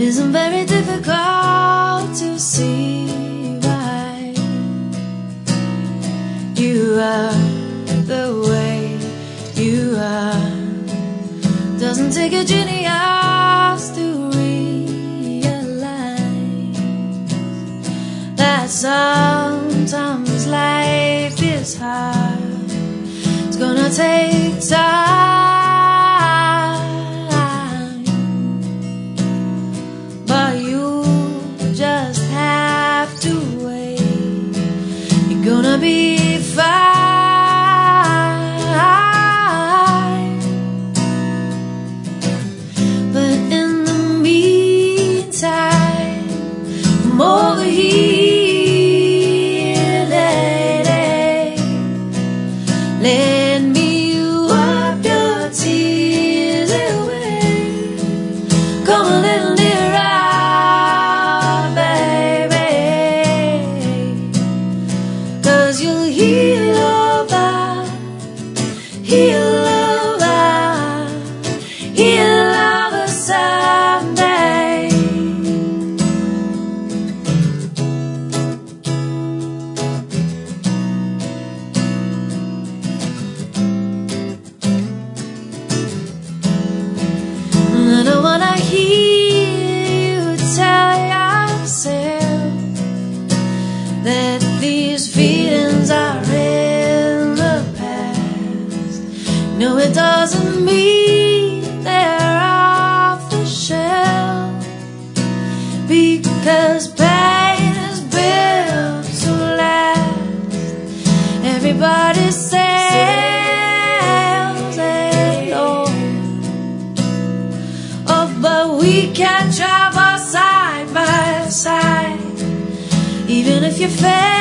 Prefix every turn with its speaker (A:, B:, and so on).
A: isn't very difficult to see why you are the way you are. Doesn't take a genius to realize that sometimes life is hard. It's gonna take time, but you just have to wait. You're gonna be fine. But in the meantime, I'm over here, lady. Let me wipe your tears away. Come a little nearer, baby, 'cause you'll heal over, heal over, heal over someday. I don't wanna hear you tell yourself that these feelings are in the past. No, it doesn't mean they're off the shelf, because pain is built to last. Everybody sails alone. Oh, but we can travel side by side, even if you fail.